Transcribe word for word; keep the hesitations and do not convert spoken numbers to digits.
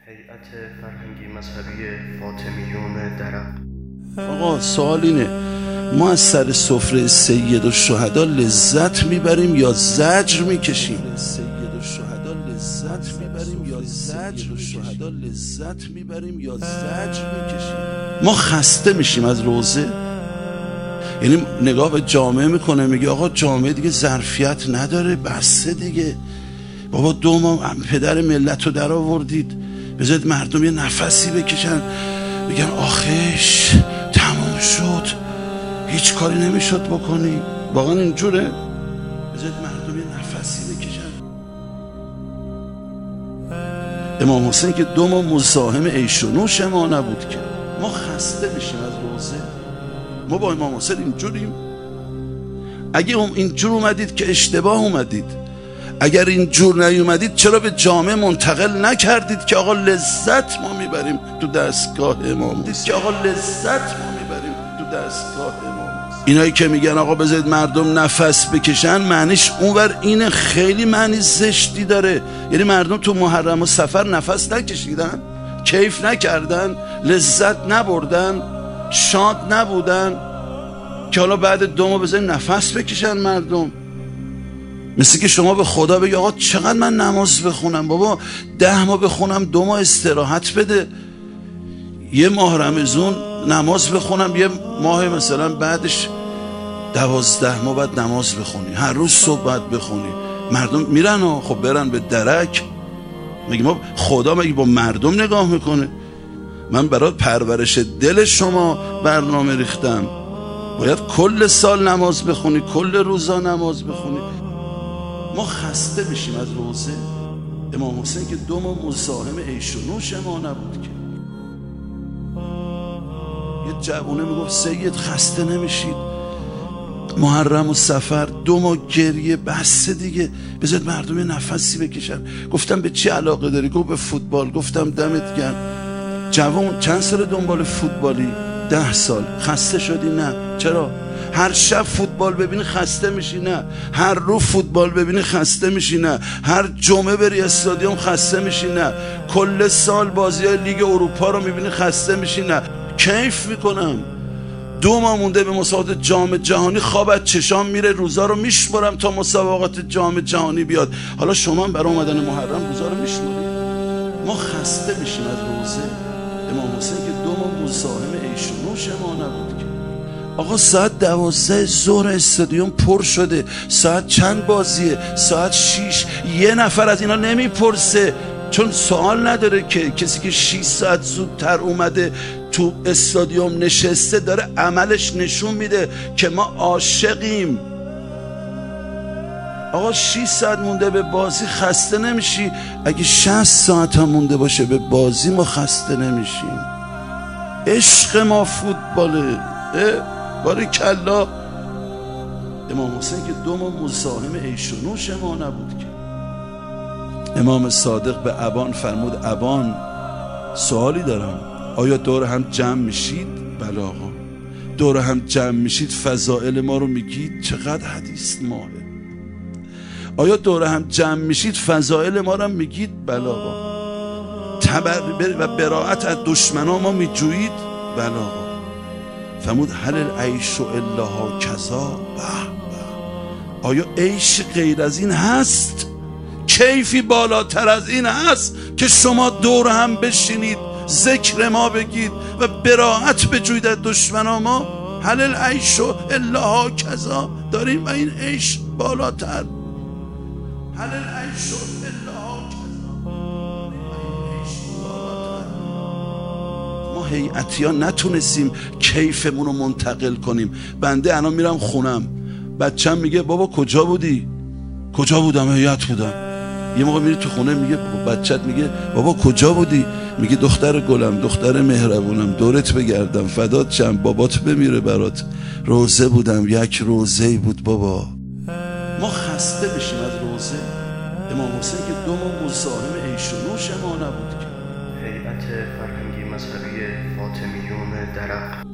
هیئت فرهنگی مذهبی فاطمیون درق. آقا سوال اینه، ما از سر سفره سید الشهدا لذت میبریم یا زجر میکشیم؟ سید الشهدا لذت میبریم یا زجر الشهدا لذت میبریم یا زجر میکشیم؟ ما خسته میشیم از روزه؟ یعنی نگاه به جامعه میکنه میگه آقا جامعه دیگه ظرفیت نداره، بسه دیگه بابا، دو ماه پدر ملت رو در آوردید، بذارید مردم یه نفسی بکشن بگن آخش تموم شد، هیچ کاری نمیشد بکنی. واقعا اینجوره؟ بذارید مردم یه نفسی بکشن. امام حسین که دو ماه مزاحم عیش و نوش ما نبود که. ما خسته میشیم از روزه؟ ما با امام حسین اینجوریم؟ اگه هم اینجور اومدید که اشتباه اومدید. اگر این جور نیومدید چرا به جامعه منتقل نکردید که آقا لذت ما میبریم تو دستگاه امام حسین، که آقا لذت ما میبریم تو دستگاه امام حسین. اینایی که میگن آقا بذارید مردم نفس بکشن، معنیش اونور اینه، خیلی معنی زشتی داره. یعنی مردم تو محرم و سفر نفس نکشیدن، کیف نکردن، لذت نبردن، شاد نبودن که حالا بعد دو ماه بذارید نفس بکشن مردم. مثل که شما به خدا بگی آقا چقدر من نماز بخونم، بابا ده ماه بخونم دو ماه استراحت بده، یه ماه رمضان نماز بخونم، یه ماه مثلا بعدش دوازده ماه بعد نماز بخونی، هر روز صبح بعد بخونی. مردم میرن و خب برن به درک. میگه ما خدا مگه با مردم نگاه میکنه؟ من برای پرورش دل شما برنامه ریختم، باید کل سال نماز بخونی، کل روزا نماز بخونی. ما خسته میشیم از روزه؟ امام حسین که دو ماه مزاحم عیش و نوش ما نبود که. یه جوونه میگفت سید خسته نمیشید؟ محرم و سفر دو ماه گریه، بسه دیگه، بذارید مردم یه نفسی بکشن. گفتم به چی علاقه داری؟ گفت به فوتبال. گفتم دمت گرم. جوان چند سال دنبال فوتبالی؟ ده سال. خسته شدی؟ نه. چرا؟ هر شب فوتبال ببینی خسته میشی؟ نه. هر روز فوتبال ببینی خسته میشی؟ نه. هر جمعه بری استادیوم خسته میشی؟ نه. کل سال بازی های لیگ اروپا رو میبینی خسته میشی؟ نه. کیف میکنم. دو ماه مونده به مسابقات جام جهانی، خواب از چشام میره، روزا رو میشمرم تا مسابقات جام جهانی بیاد. حالا شما برای اومدن محرم روزا رو میشمرید؟ ما خسته میشیم از روزه؟ امام حسین که دو ماه مزاحم عیش و نوش ما نبود که. آقا ساعت دوازده ظهر استادیوم پر شده، ساعت چند بازیه؟ ساعت شیش. یه نفر از اینا نمیپرسه، چون سوال نداره که کسی که شیش ساعت زودتر اومده تو استادیوم نشسته داره عملش نشون میده که ما عاشقیم. آقا شیش ساعت مونده به بازی خسته نمیشی؟ اگه شصت ساعت هم مونده باشه به بازی ما خسته نمیشیم. عشق ما فوتباله. باریکلا. امام حسین که دو ماه مزاحم عیش و نوش ما نبود که. امام صادق به ابان فرمود ابان سوالی دارم، آیا دور هم جمع میشید؟ بله آقا. دور هم جمع میشید فضائل ما رو میگید؟ چقدر حدیث ماهه. آیا دور هم جمع میشید فضائل ما رو میگید؟ بله آقا. تبر و براءت از دشمنان ما میجویید؟ بله آقا. فرمود هل العیش الا هکذا؟ آیا عیش غیر از این هست؟ کیفی بالاتر از این هست که شما دور هم بشینید ذکر ما بگید و براءت بجوید از دشمنان ما؟ هل العیش الا هکذا؟ داریم و این عیش بالاتر. هل العیش الا هکذا؟ ما هیئتی ها نتونستیم کیفمون رو منتقل کنیم. بنده الان میرم خونم، بچم میگه بابا کجا بودی؟ کجا بودم؟ هیئت بودم. یه موقع میری تو خونه میگه بچت میگه بابا کجا بودی؟ میگه دختر گلم، دختر مهربونم، دورت بگردم، فدات شم، بابات بمیره برات، روزه بودم، یک روزه بود بابا. ما خسته بشیم از روزه؟ امام حسین که دو ماه مزاحم عیش و نوش ما نبود که. هیئت فرهنگی مذهبی فاطمیون درق.